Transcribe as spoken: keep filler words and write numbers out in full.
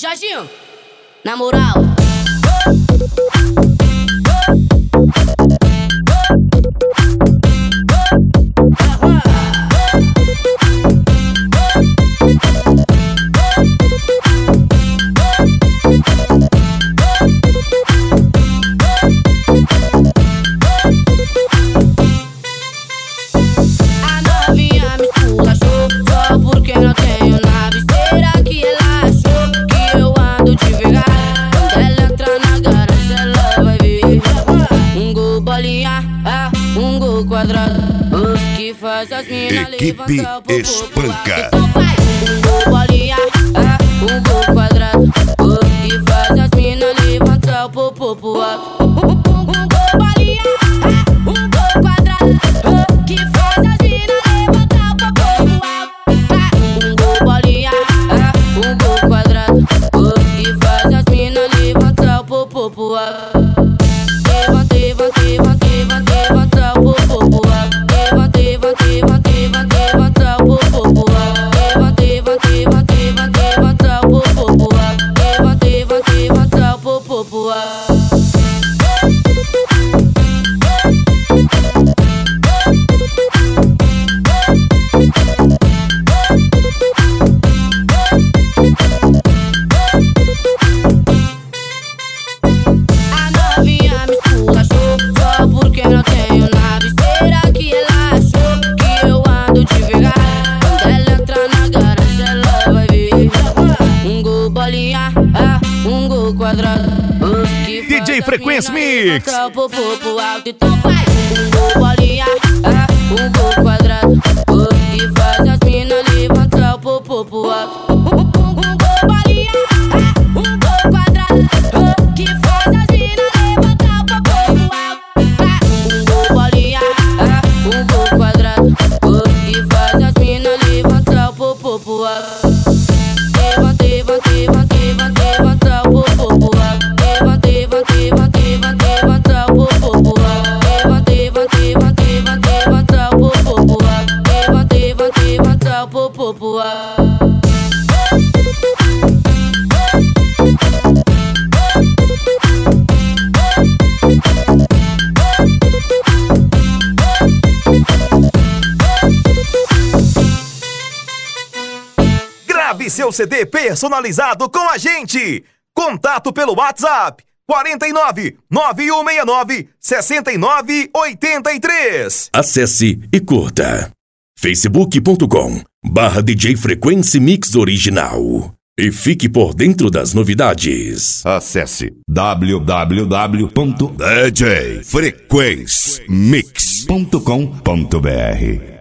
Jorginho, na moral. A novinha me esculachou só porque não tenho nave. Será que ela achou que eu ando devagar? Quando ela entrar na garagem ela vai ver um gol bolinha, ah, um gol quadrado, oh, que faz as minas Equipe levantar o popo Espanca. pro alto. Então vai, um gol bolinha, ah, um gol quadrado, oh, que faz as minas levantar o popo pro alto. Um gol bolinha, ah, um gol quadrado, oh, que faz as minas levantar o popo pro alto. Ah, um gol bolinha, ah, um gol quadrado, oh, que faz as minas levantar o popo pro alto. Levanta, levanta, levanta, levanta, levanta o popo pro alto. Levanta, levanta, levanta, levanta, levanta o popo pro alto. Levanta, levanta, levanta, levanta, levanta o popo pro alto. Levanta, levanta, levanta o popo pro alto. A novinha me esculachou só porque não tenho nave. Será que ela achou que eu ando devagar? Quando ela entrar na garagem ela vai ver um gol bolinha, ah, um gol quadrado, oh, que D J faz as Frequência mina Mix. levantar o popo pro alto. Então vai, um gol bolinha, ah, um gol quadrado, oh, que faz as minas levantar o popo pro alto. Um gol bolinha, ah, um gol quadrado, oh, que faz as minas levantar o popo pro alto. Ah, um gol bolinha, ah, um gol quadrado, oh, que faz as minas levantar o popo pro alto. Levanta, levanta, levanta, levanta, levanta o popo pro alto. Levanta, levanta, levanta, levanta, levanta o popo pro alto. Levanta, levanta, levanta, levanta, levanta o popo pro alto. Levanta, levanta, levanta o popo pro alto. Grave seu C D personalizado com a gente. Contato pelo WhatsApp quarenta e nove, nove um seis nove, sessenta e nove oitenta e três. Acesse e curta facebook ponto com barra D J Frequency Mix Original e fique por dentro das novidades. Acesse w w w ponto D J Frequency Mix ponto com ponto b r.